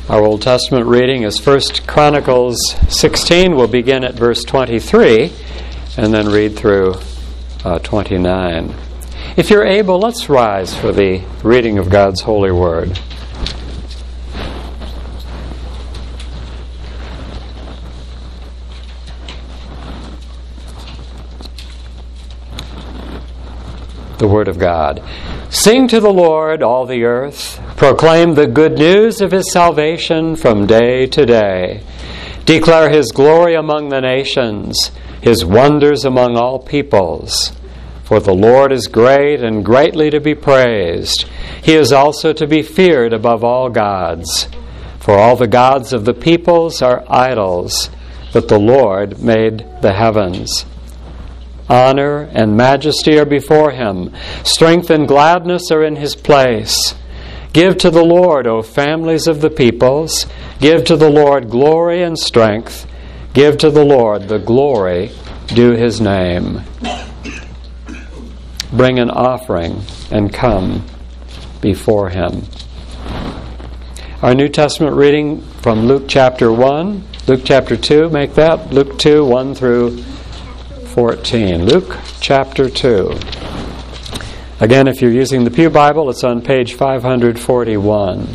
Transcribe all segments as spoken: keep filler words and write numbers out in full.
Our Old Testament reading is First Chronicles sixteen. We'll begin at verse twenty-three and then read through uh, twenty-nine. If you're able, let's rise for the reading of God's holy word. The Word of God. Sing to the Lord, all the earth. Proclaim the good news of His salvation from day to day. Declare His glory among the nations, His wonders among all peoples. For the Lord is great and greatly to be praised. He is also to be feared above all gods. For all the gods of the peoples are idols, but the Lord made the heavens. Honor and majesty are before Him. Strength and gladness are in His place. Give to the Lord, O families of the peoples. Give to the Lord glory and strength. Give to the Lord the glory due His name. Bring an offering and come before Him. Our New Testament reading from Luke chapter one. Luke chapter two, make that. Luke two, one through fourteen. Luke chapter two. Again, if you're using the Pew Bible, it's on page five forty-one.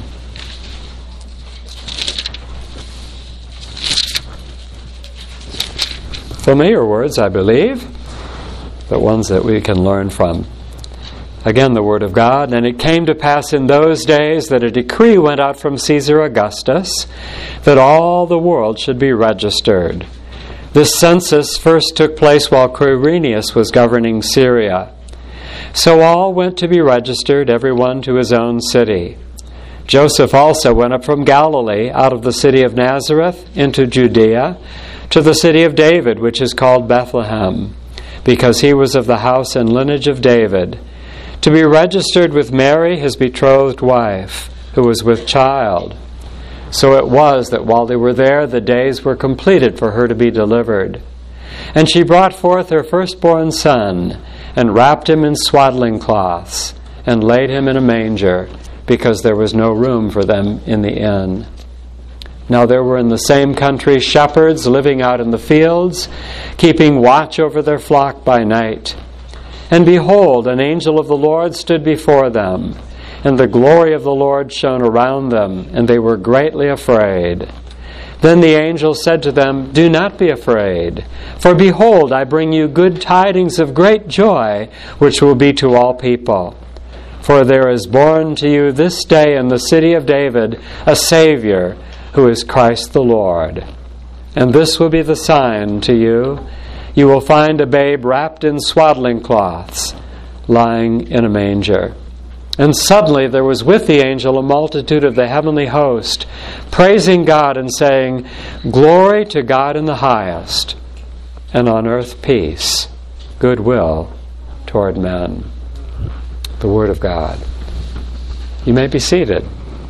Familiar words, I believe, but ones that we can learn from. Again, the Word of God. And it came to pass in those days that a decree went out from Caesar Augustus that all the world should be registered. This census first took place while Quirinius was governing Syria. So all went to be registered, everyone to his own city. Joseph also went up from Galilee, out of the city of Nazareth, into Judea, to the city of David, which is called Bethlehem, because he was of the house and lineage of David, to be registered with Mary, his betrothed wife, who was with child. So it was that while they were there, the days were completed for her to be delivered. And she brought forth her firstborn son, and wrapped him in swaddling cloths, and laid him in a manger, because there was no room for them in the inn. Now there were in the same country shepherds living out in the fields, keeping watch over their flock by night. And behold, an angel of the Lord stood before them, and the glory of the Lord shone around them, and they were greatly afraid. Then the angel said to them, Do not be afraid, for behold, I bring you good tidings of great joy, which will be to all people. For there is born to you this day in the city of David a Savior, who is Christ the Lord. And this will be the sign to you. You will find a babe wrapped in swaddling cloths, lying in a manger. And suddenly there was with the angel a multitude of the heavenly host, praising God and saying, Glory to God in the highest, and on earth peace, goodwill toward men. The Word of God. You may be seated.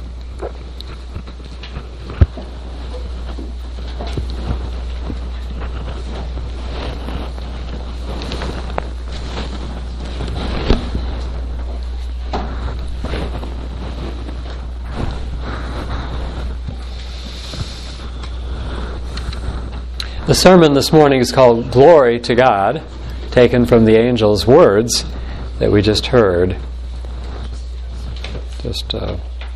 The sermon this morning is called Glory to God, taken from the angel's words that we just heard. Just uh,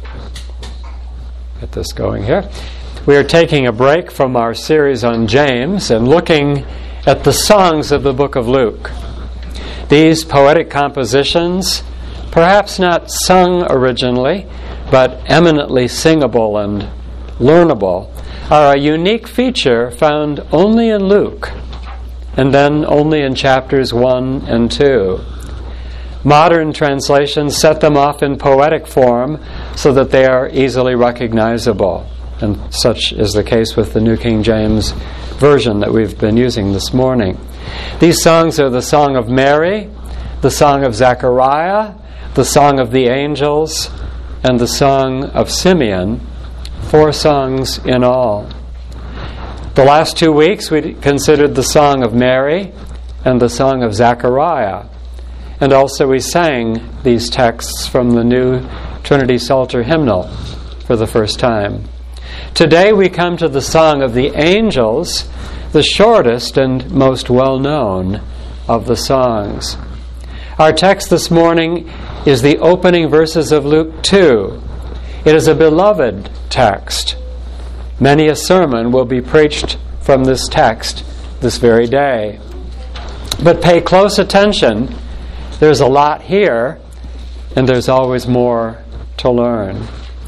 get this going here. We are taking a break from our series on James and looking at the songs of the book of Luke. These poetic compositions, perhaps not sung originally, but eminently singable and learnable, are a unique feature found only in Luke, and then only in chapters one and two. Modern translations set them off in poetic form so that they are easily recognizable, and such is the case with the New King James Version that we've been using this morning. These songs are the Song of Mary, the Song of Zechariah, the Song of the Angels, and the Song of Simeon, four songs in all. The last two weeks we considered the Song of Mary and the Song of Zechariah. And also we sang these texts from the new Trinity Psalter hymnal for the first time. Today we come to the Song of the Angels, the shortest and most well-known of the songs. Our text this morning is the opening verses of Luke two. It is a beloved text. Many a sermon will be preached from this text this very day. But pay close attention. There's a lot here, and there's always more to learn.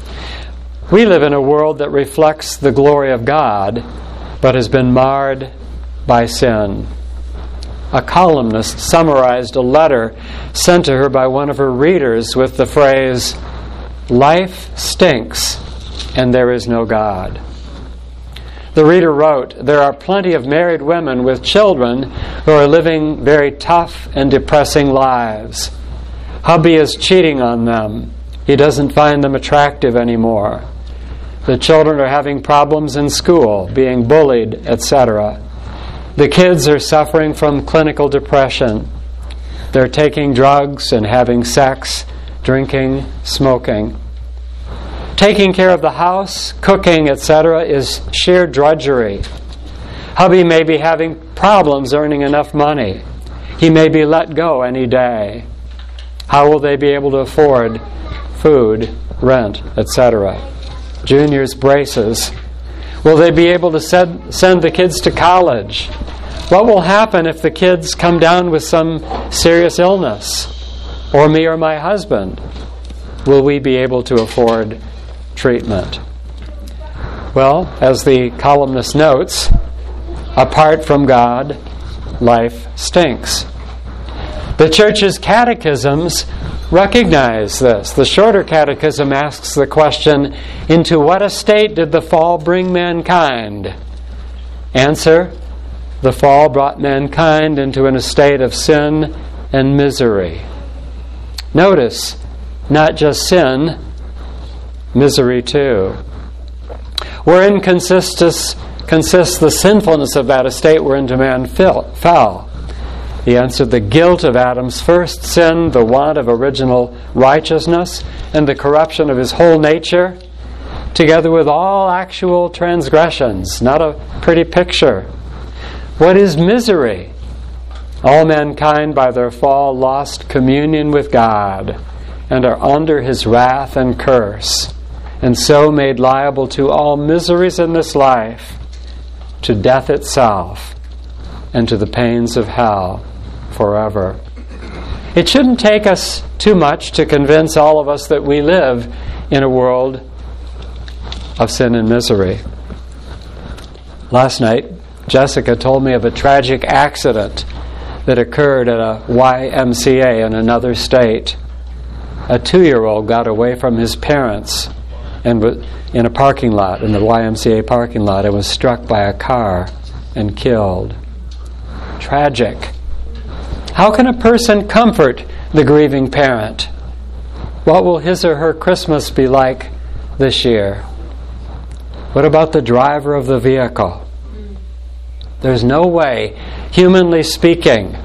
We live in a world that reflects the glory of God, but has been marred by sin. A columnist summarized a letter sent to her by one of her readers with the phrase, "Life stinks, and there is no God." The reader wrote, "There are plenty of married women with children who are living very tough and depressing lives. Hubby is cheating on them. He doesn't find them attractive anymore. The children are having problems in school, being bullied, et cetera. The kids are suffering from clinical depression. They're taking drugs and having sex, drinking, smoking. Taking care of the house, cooking, et cetera is sheer drudgery. Hubby may be having problems earning enough money. He may be let go any day. How will they be able to afford food, rent, et cetera? Junior's braces. Will they be able to send, send the kids to college? What will happen if the kids come down with some serious illness? Or me or my husband? Will we be able to afford treatment?" Well, as the columnist notes, apart from God, life stinks. The Church's catechisms recognize this. The shorter catechism asks the question, into what estate did the fall bring mankind? Answer, the fall brought mankind into an estate of sin and misery. Notice, not just sin, misery too. Wherein consists, consists the sinfulness of that estate whereinto man fell? He answered, the guilt of Adam's first sin, the want of original righteousness, and the corruption of his whole nature, together with all actual transgressions. Not a pretty picture. What is misery? All mankind by their fall lost communion with God and are under his wrath and curse, and so made liable to all miseries in this life, to death itself, and to the pains of hell forever. It shouldn't take us too much to convince all of us that we live in a world of sin and misery. Last night, Jessica told me of a tragic accident that occurred at a Y M C A in another state. A two-year-old got away from his parents and was in a parking lot, in the Y M C A parking lot, and was struck by a car and killed. Tragic. How can a person comfort the grieving parent? What will his or her Christmas be like this year? What about the driver of the vehicle? There's no way, humanly speaking,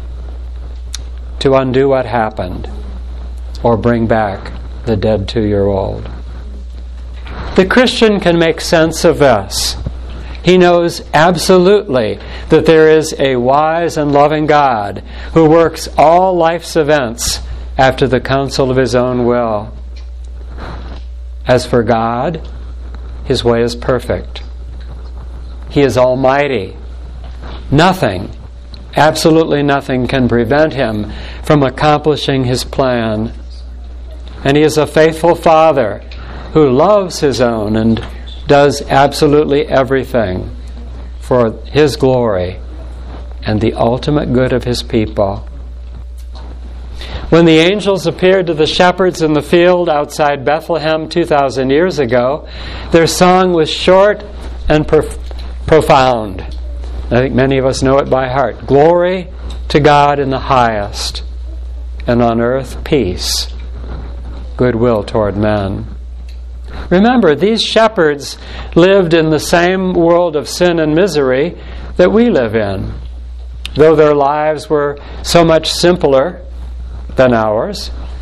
to undo what happened or bring back the dead two-year-old. The Christian can make sense of this. He knows absolutely that there is a wise and loving God who works all life's events after the counsel of his own will. As for God, his way is perfect. He is almighty. Nothing, absolutely nothing, can prevent him from accomplishing his plan. And he is a faithful Father who loves his own and does absolutely everything for his glory and the ultimate good of his people. When the angels appeared to the shepherds in the field outside Bethlehem two thousand years ago, their song was short and prof- profound. I think many of us know it by heart. Glory to God in the highest, and on earth peace, goodwill toward men. Remember, these shepherds lived in the same world of sin and misery that we live in. Though their lives were so much simpler than ours,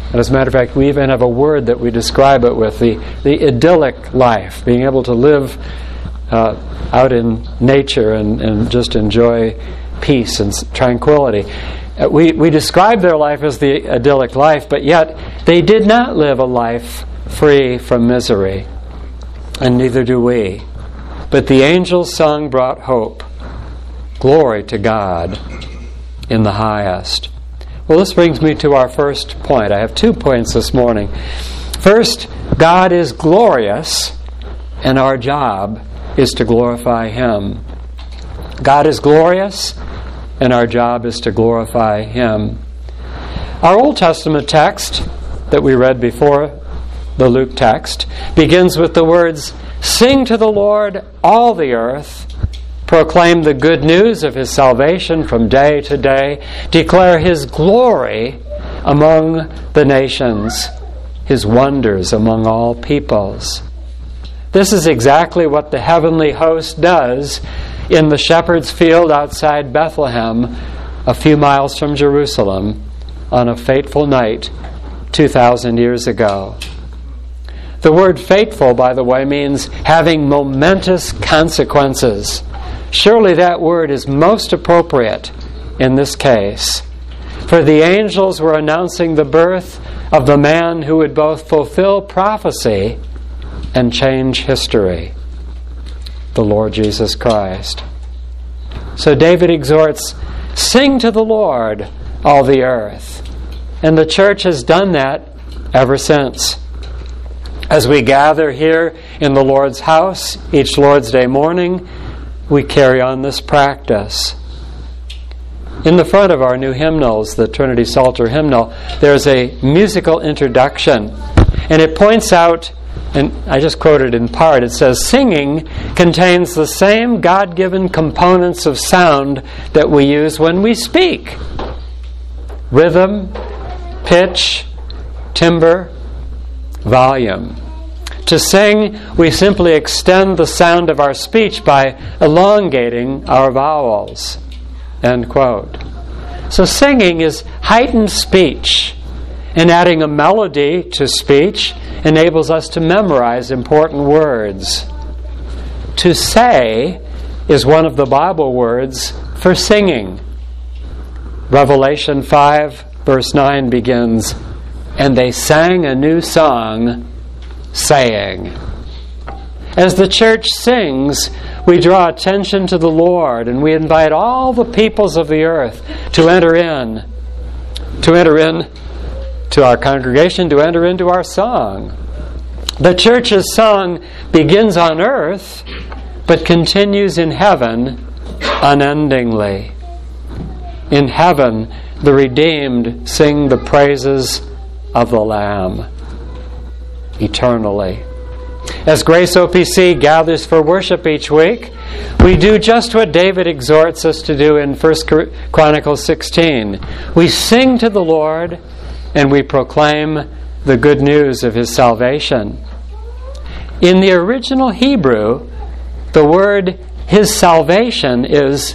And as a matter of fact, we even have a word that we describe it with, the, the idyllic life, being able to live uh, out in nature and, and just enjoy peace and tranquility. Uh, we, we describe their life as the idyllic life, but yet they did not live a life free from misery, and neither do we. But the angel's song brought hope. Glory to God in the highest. Well, this brings me to our first point. I have two points this morning. First, God is glorious, and our job is to glorify Him. God is glorious, and our job is to glorify Him. Our Old Testament text that we read before, the Luke text, begins with the words, "Sing to the Lord, all the earth. Proclaim the good news of His salvation from day to day. Declare His glory among the nations, His wonders among all peoples." This is exactly what the heavenly host does in the shepherd's field outside Bethlehem, a few miles from Jerusalem, on a fateful night two thousand years ago. The word fateful, by the way, means having momentous consequences. Surely that word is most appropriate in this case. For the angels were announcing the birth of the man who would both fulfill prophecy and change history, the Lord Jesus Christ. So David exhorts, "Sing to the Lord, all the earth." And the church has done that ever since. As we gather here in the Lord's house each Lord's Day morning, we carry on this practice. In the front of our new hymnals, the Trinity Psalter hymnal, there's a musical introduction, and it points out, and I just quoted in part, it says, "Singing contains the same God-given components of sound that we use when we speak. Rhythm, pitch, timbre, volume. To sing, we simply extend the sound of our speech by elongating our vowels." End quote. So singing is heightened speech, and adding a melody to speech enables us to memorize important words. To say is one of the Bible words for singing. Revelation five, verse nine begins, "And they sang a new song, saying." As the church sings, we draw attention to the Lord, and we invite all the peoples of the earth to enter in, to enter in to our congregation, to enter into our song. The church's song begins on earth, but continues in heaven unendingly. In heaven, the redeemed sing the praises of the Lamb eternally. As Grace O P C gathers for worship each week, we do just what David exhorts us to do in First Chronicles sixteen. We sing to the Lord, and we proclaim the good news of His salvation. In the original Hebrew, the word His salvation is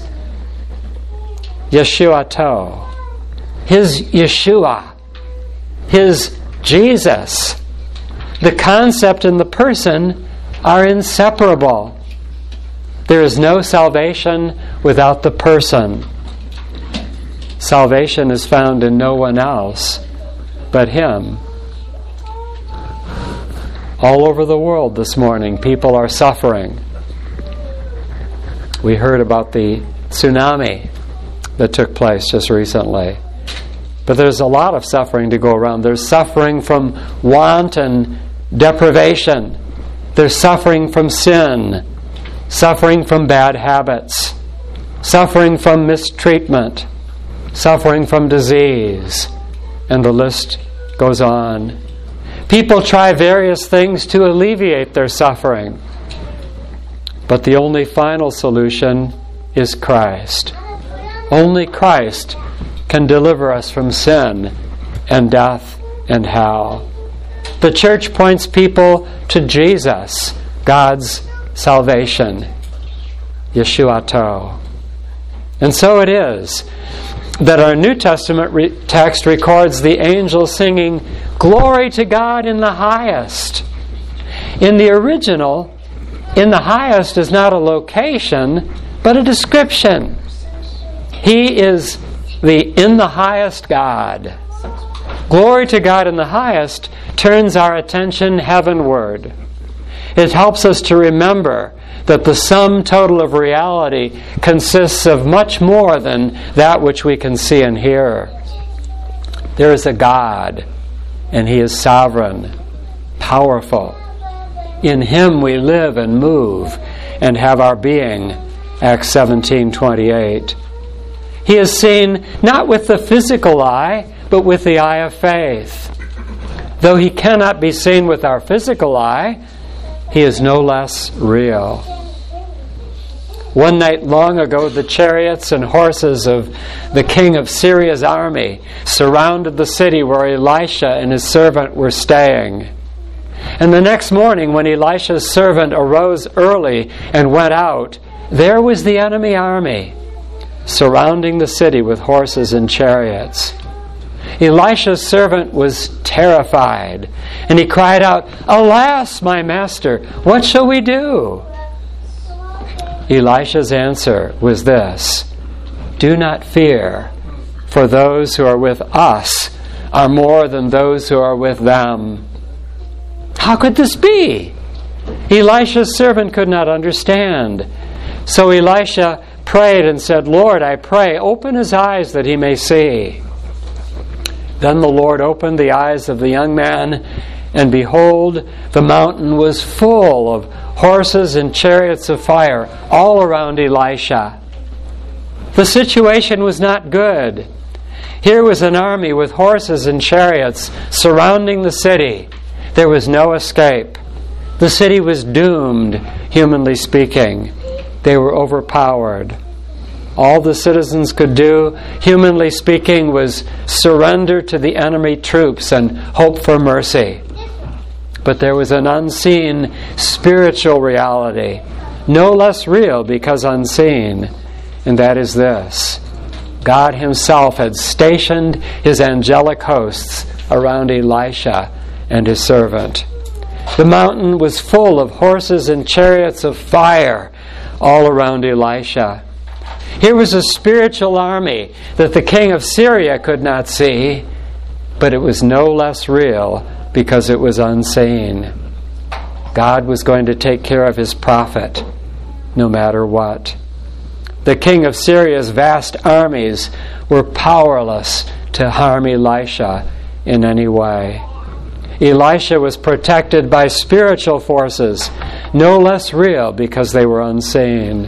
Yeshuato. His Yeshua. His Jesus. The concept and the person are inseparable. There is no salvation without the person. Salvation is found in no one else but Him. All over the world this morning, people are suffering. We heard about the tsunami that took place just recently. But there's a lot of suffering to go around. There's suffering from want and deprivation. There's suffering from sin, suffering from bad habits, suffering from mistreatment, suffering from disease, and the list goes on. People try various things to alleviate their suffering, but the only final solution is Christ. Only Christ can deliver us from sin and death and hell. The church points people to Jesus, God's salvation, Yeshuato. And so it is. that our New Testament re- text records the angels singing, "Glory to God in the highest." In the original, "in the highest" is not a location, but a description. He is the in the highest God. Glory to God in the highest turns our attention heavenward. It helps us to remember that the sum total of reality consists of much more than that which we can see and hear. There is a God, and He is sovereign, powerful. In Him we live and move and have our being, Acts seventeen twenty-eight. He is seen not with the physical eye, but with the eye of faith. Though He cannot be seen with our physical eye, He is no less real. One night long ago, the chariots and horses of the king of Syria's army surrounded the city where Elisha and his servant were staying. And the next morning, when Elisha's servant arose early and went out, there was the enemy army surrounding the city with horses and chariots. Elisha's servant was terrified, and he cried out, "Alas, my master, what shall we do?" Elisha's answer was this, "Do not fear, for those who are with us are more than those who are with them." How could this be? Elisha's servant could not understand. So Elisha prayed and said, "Lord, I pray, open his eyes that he may see." Then the Lord opened the eyes of the young man, and behold, the mountain was full of horses and chariots of fire all around Elisha. The situation was not good. Here was an army with horses and chariots surrounding the city. There was no escape. The city was doomed, humanly speaking. They were overpowered. All the citizens could do, humanly speaking, was surrender to the enemy troops and hope for mercy. But there was an unseen spiritual reality, no less real because unseen, and that is this. God Himself had stationed His angelic hosts around Elisha and his servant. The mountain was full of horses and chariots of fire all around Elisha. Here was a spiritual army that the king of Syria could not see, but it was no less real because it was unseen. God was going to take care of His prophet, no matter what. The king of Syria's vast armies were powerless to harm Elisha in any way. Elisha was protected by spiritual forces, no less real because they were unseen.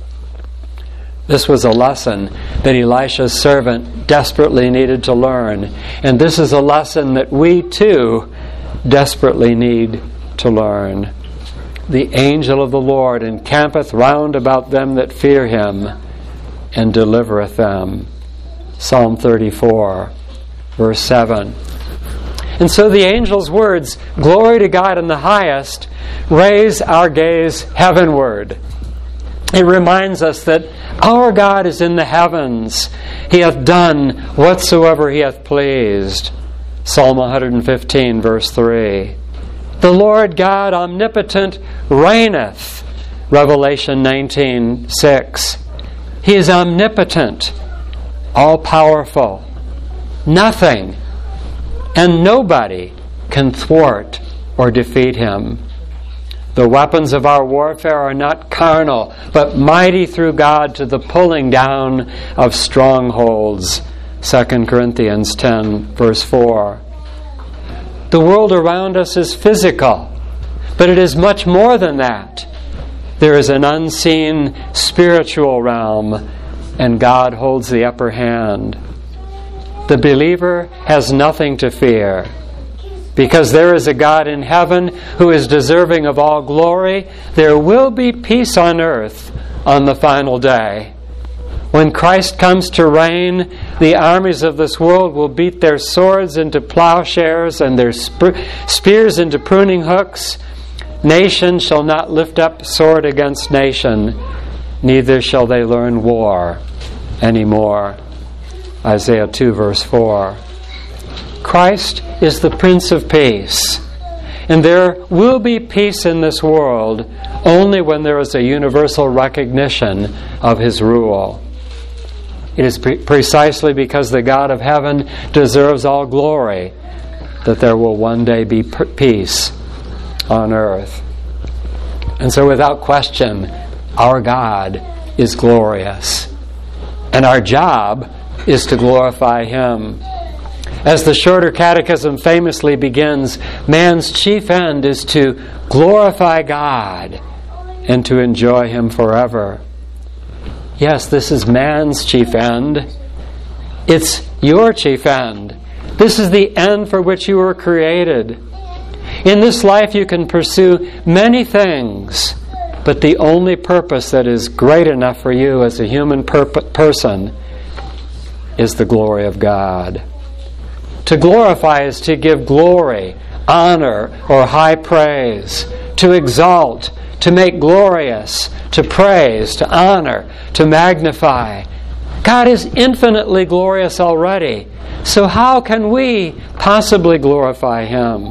This was a lesson that Elisha's servant desperately needed to learn. And this is a lesson that we too desperately need to learn. The angel of the Lord encampeth round about them that fear Him, and delivereth them. Psalm thirty-four, verse seven. And so the angel's words, "Glory to God in the highest," raise our gaze heavenward. It reminds us that our God is in the heavens. He hath done whatsoever He hath pleased. Psalm one fifteen, verse three. The Lord God omnipotent reigneth. Revelation nineteen, six. He is omnipotent, all-powerful. Nothing and nobody can thwart or defeat Him. The weapons of our warfare are not carnal, but mighty through God to the pulling down of strongholds. Second Corinthians ten, verse four. The world around us is physical, but it is much more than that. There is an unseen spiritual realm, and God holds the upper hand. The believer has nothing to fear, because there is a God in heaven who is deserving of all glory. There will be peace on earth on the final day. When Christ comes to reign, the armies of this world will beat their swords into plowshares and their sp- spears into pruning hooks. Nation shall not lift up sword against nation, neither shall they learn war anymore. Isaiah two, verse four. Christ is the Prince of Peace. And there will be peace in this world only when there is a universal recognition of His rule. It is pre- precisely because the God of heaven deserves all glory that there will one day be per- peace on earth. And so without question, our God is glorious. And our job is to glorify Him. As the Shorter Catechism famously begins, man's chief end is to glorify God and to enjoy Him forever. Yes, this is man's chief end. It's your chief end. This is the end for which you were created. In this life you can pursue many things, but the only purpose that is great enough for you as a human perp- person is the glory of God. To glorify is to give glory, honor, or high praise. To exalt, to make glorious, to praise, to honor, to magnify. God is infinitely glorious already. So how can we possibly glorify Him?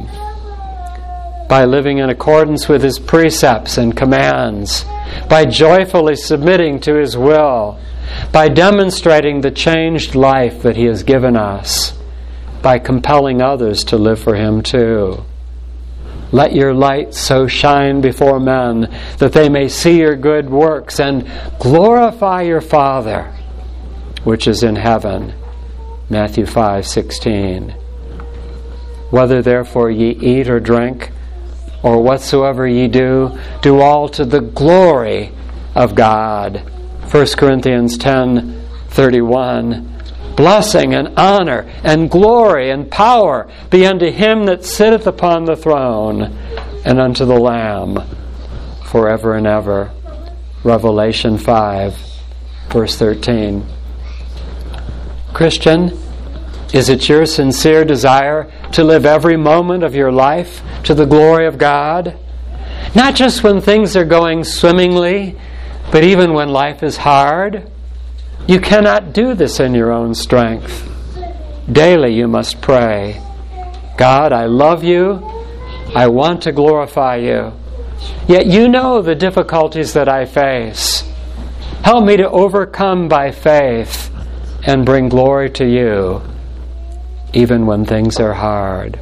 By living in accordance with His precepts and commands, by joyfully submitting to His will, by demonstrating the changed life that He has given us, by compelling others to live for Him too. Let your light so shine before men that they may see your good works and glorify your Father which is in heaven. Matthew five sixteen. Whether therefore ye eat or drink, or whatsoever ye do, do all to the glory of God. First Corinthians ten thirty-one. Blessing and honor and glory and power be unto Him that sitteth upon the throne and unto the Lamb forever and ever. Revelation five, verse thirteen. Christian, is it your sincere desire to live every moment of your life to the glory of God? Not just when things are going swimmingly, but even when life is hard? You cannot do this in your own strength. Daily you must pray, God, I love you. I want to glorify you. Yet you know the difficulties that I face. Help me to overcome by faith and bring glory to you, even when things are hard.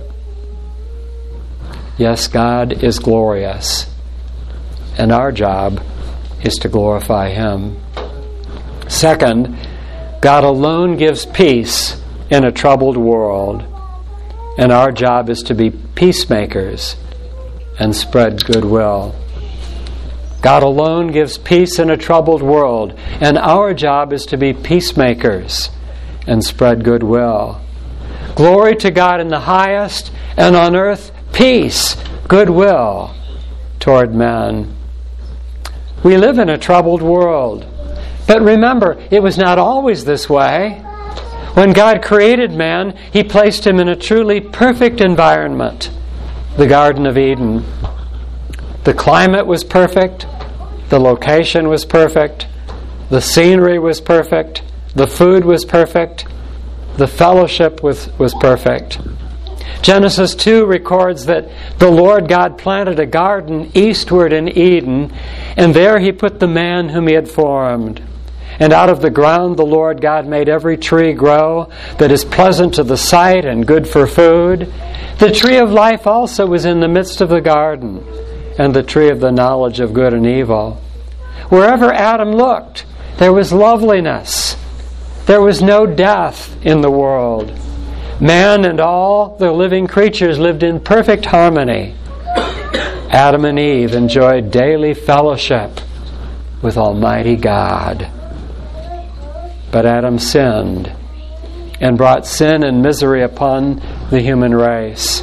Yes, God is glorious, and our job is to glorify Him. Second, God alone gives peace in a troubled world, and our job is to be peacemakers and spread goodwill. God alone gives peace in a troubled world, and our job is to be peacemakers and spread goodwill. Glory to God in the highest, and on earth peace, goodwill toward men. We live in a troubled world. But remember, it was not always this way. When God created man, He placed him in a truly perfect environment, the Garden of Eden. The climate was perfect, the location was perfect, the scenery was perfect, the food was perfect, the fellowship was, was perfect. Genesis two records that the Lord God planted a garden eastward in Eden, and there He put the man whom He had formed. And out of the ground the Lord God made every tree grow that is pleasant to the sight and good for food. The tree of life also was in the midst of the garden, and the tree of the knowledge of good and evil. Wherever Adam looked, there was loveliness. There was no death in the world. Man and all the living creatures lived in perfect harmony. Adam and Eve enjoyed daily fellowship with Almighty God. But Adam sinned and brought sin and misery upon the human race.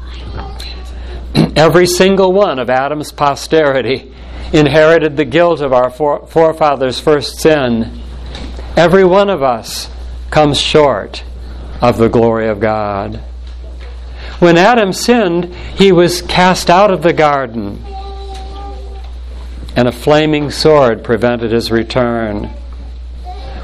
Every single one of Adam's posterity inherited the guilt of our forefathers' first sin. Every one of us comes short of the glory of God. When Adam sinned, he was cast out of the garden, and a flaming sword prevented his return.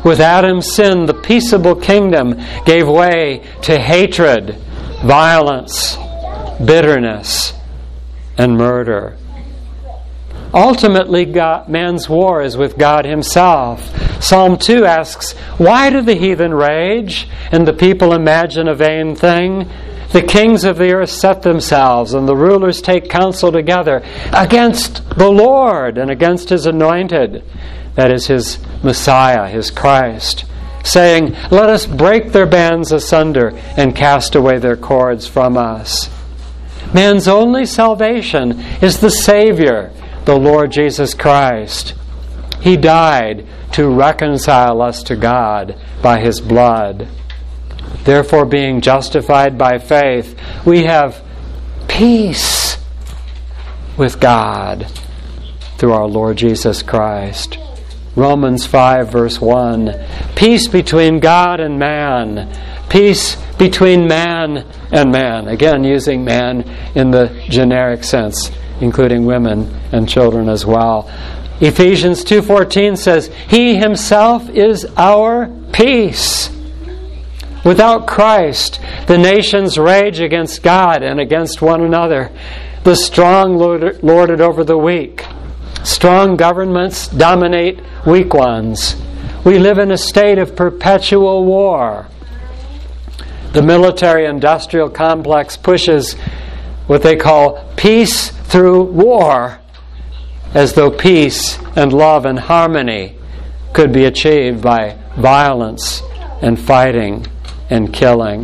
With Adam's sin, the peaceable kingdom gave way to hatred, violence, bitterness, and murder. Ultimately, God, man's war is with God himself. Psalm two asks, "Why do the heathen rage and the people imagine a vain thing? The kings of the earth set themselves, and the rulers take counsel together against the Lord and against His anointed," that is His Messiah, His Christ, saying, "Let us break their bands asunder and cast away their cords from us." Man's only salvation is the Savior, the Lord Jesus Christ. He died to reconcile us to God by His blood. Therefore, being justified by faith, we have peace with God through our Lord Jesus Christ. Romans five, verse one. Peace between God and man. Peace between man and man. Again, using man in the generic sense, including women and children as well. Ephesians two fourteen says, "He Himself is our peace." Without Christ, the nations rage against God and against one another. The strong lord it over the weak. Strong governments dominate weak ones. We live in a state of perpetual war. The military-industrial complex pushes what they call peace through war, as though peace and love and harmony could be achieved by violence and fighting and killing.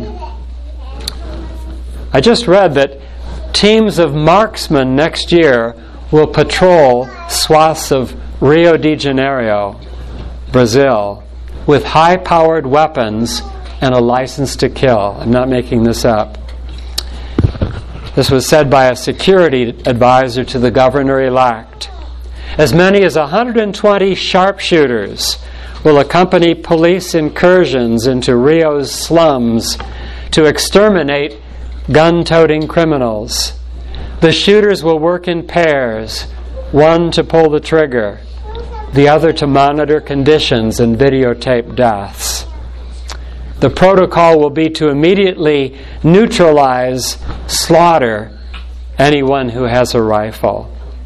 I just read that teams of marksmen next year will patrol swaths of Rio de Janeiro, Brazil, with high-powered weapons and a license to kill. I'm not making this up. This was said by a security advisor to the governor-elect. As many as one hundred twenty sharpshooters will accompany police incursions into Rio's slums to exterminate gun-toting criminals. The shooters will work in pairs, one to pull the trigger, the other to monitor conditions and videotape deaths. The protocol will be to immediately neutralize, slaughter anyone who has a rifle.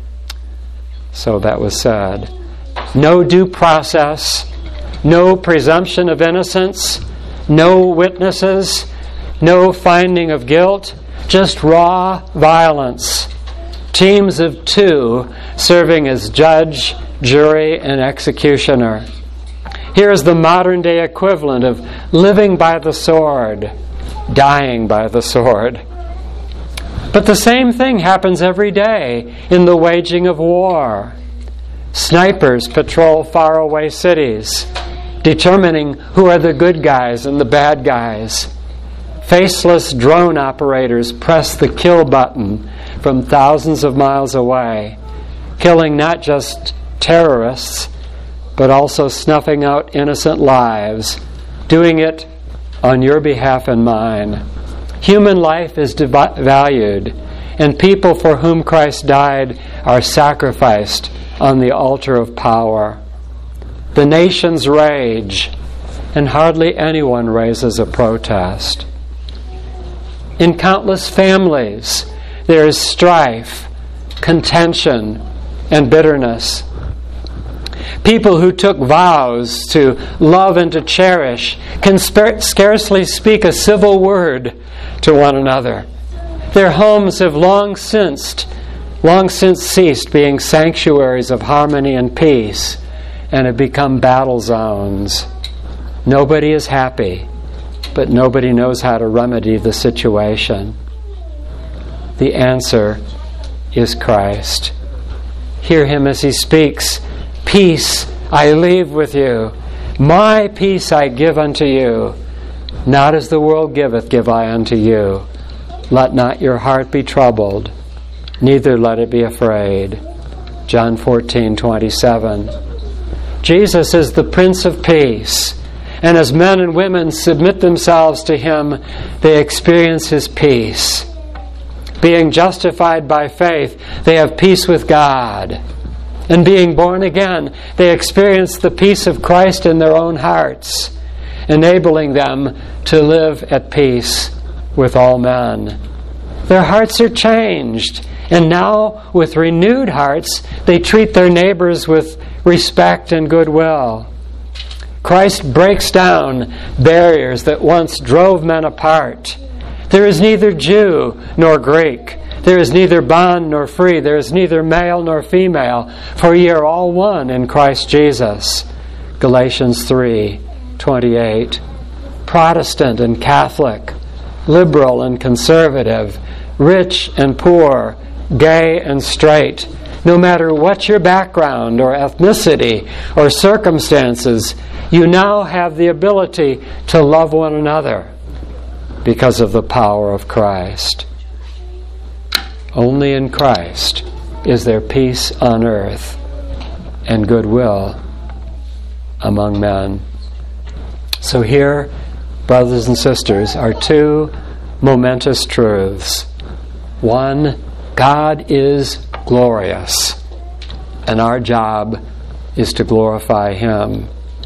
So that was said. No due process, no presumption of innocence, no witnesses, no finding of guilt, just raw violence. Teams of two serving as judge, jury, and executioner. Here is the modern-day equivalent of living by the sword, dying by the sword. But the same thing happens every day in the waging of war. Snipers patrol faraway cities, determining who are the good guys and the bad guys. Faceless drone operators press the kill button from thousands of miles away, killing not just terrorists, but also snuffing out innocent lives, doing it on your behalf and mine. Human life is devalued, and people for whom Christ died are sacrificed on the altar of power. The nations rage, and hardly anyone raises a protest. In countless families, there is strife, contention, and bitterness. People who took vows to love and to cherish can sp- scarcely speak a civil word to one another. Their homes have long since, long since ceased being sanctuaries of harmony and peace, and have become battle zones. Nobody is happy, but nobody knows how to remedy the situation. The answer is Christ. Hear Him as He speaks. Peace I leave with you. My peace I give unto you. Not as the world giveth, give I unto you. Let not your heart be troubled, neither let it be afraid. John fourteen twenty-seven. Jesus is the Prince of Peace, and as men and women submit themselves to Him, they experience His peace. Being justified by faith, they have peace with God. And being born again, they experience the peace of Christ in their own hearts, enabling them to live at peace with all men. Their hearts are changed, and now, with renewed hearts, they treat their neighbors with respect and goodwill. Christ breaks down barriers that once drove men apart. There is neither Jew nor Greek. There is neither bond nor free. There is neither male nor female, for ye are all one in Christ Jesus. Galatians three twenty-eight. Protestant and Catholic, liberal and conservative, rich and poor, gay and straight. No matter what your background or ethnicity or circumstances, you now have the ability to love one another because of the power of Christ. Only in Christ is there peace on earth and goodwill among men. So here, brothers and sisters, are two momentous truths. One, God is glorious, and our job is to glorify Him.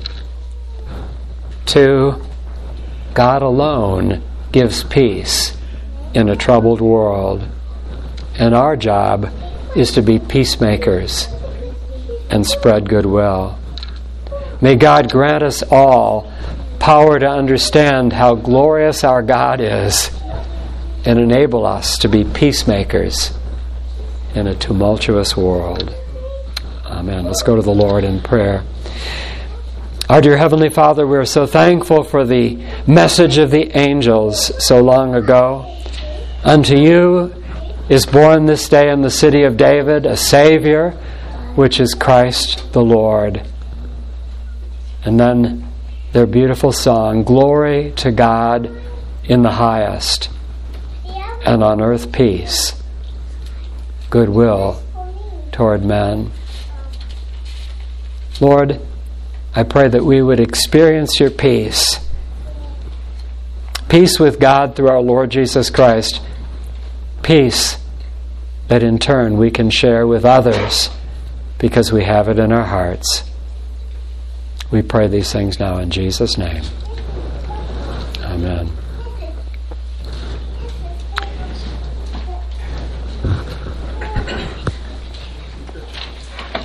Two, God alone gives peace in a troubled world, and our job is to be peacemakers and spread goodwill. May God grant us all power to understand how glorious our God is and enable us to be peacemakers in a tumultuous world. Amen. Let's go to the Lord in prayer. Our dear Heavenly Father, we are so thankful for the message of the angels so long ago. Unto you is born this day in the city of David a Savior, which is Christ the Lord. And then their beautiful song, Glory to God in the highest, and on earth peace, goodwill toward men. Lord, I pray that we would experience your peace. Peace with God through our Lord Jesus Christ. Peace that in turn we can share with others because we have it in our hearts. We pray these things now in Jesus' name. Amen.